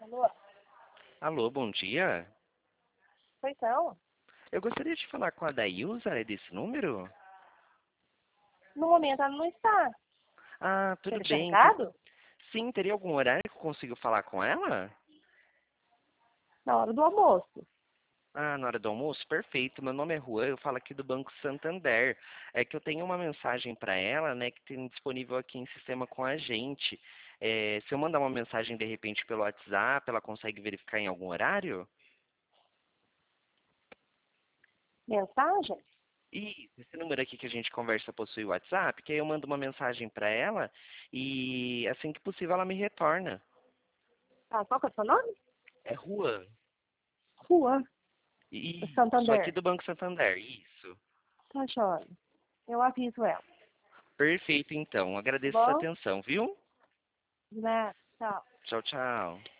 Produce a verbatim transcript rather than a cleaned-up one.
Alô? Alô, bom dia. Pois não. Eu gostaria de falar com a Dailza, é desse número? No momento ela não está. Ah, Quer tudo deixar bem. Te- recado? Sim, teria algum horário que eu consigo falar com ela? Na hora do almoço. Ah, na hora do almoço? Perfeito. Meu nome é Juan, eu falo aqui do Banco Santander. É que eu tenho uma mensagem para ela, né, que tem disponível aqui em sistema com a gente. É, se eu mandar uma mensagem de repente pelo WhatsApp, ela consegue verificar em algum horário? Mensagem? E esse número aqui que a gente conversa possui o WhatsApp, que aí eu mando uma mensagem para ela e assim que possível ela me retorna. Ah, qual que é o seu nome? É Juan. Rua. Isso, aqui Santander. do Banco Santander, isso. Tá, joia. Eu aviso ela. Perfeito, então. Tá Agradeço sua bom? atenção, viu? Né? Tchau. Tchau, tchau.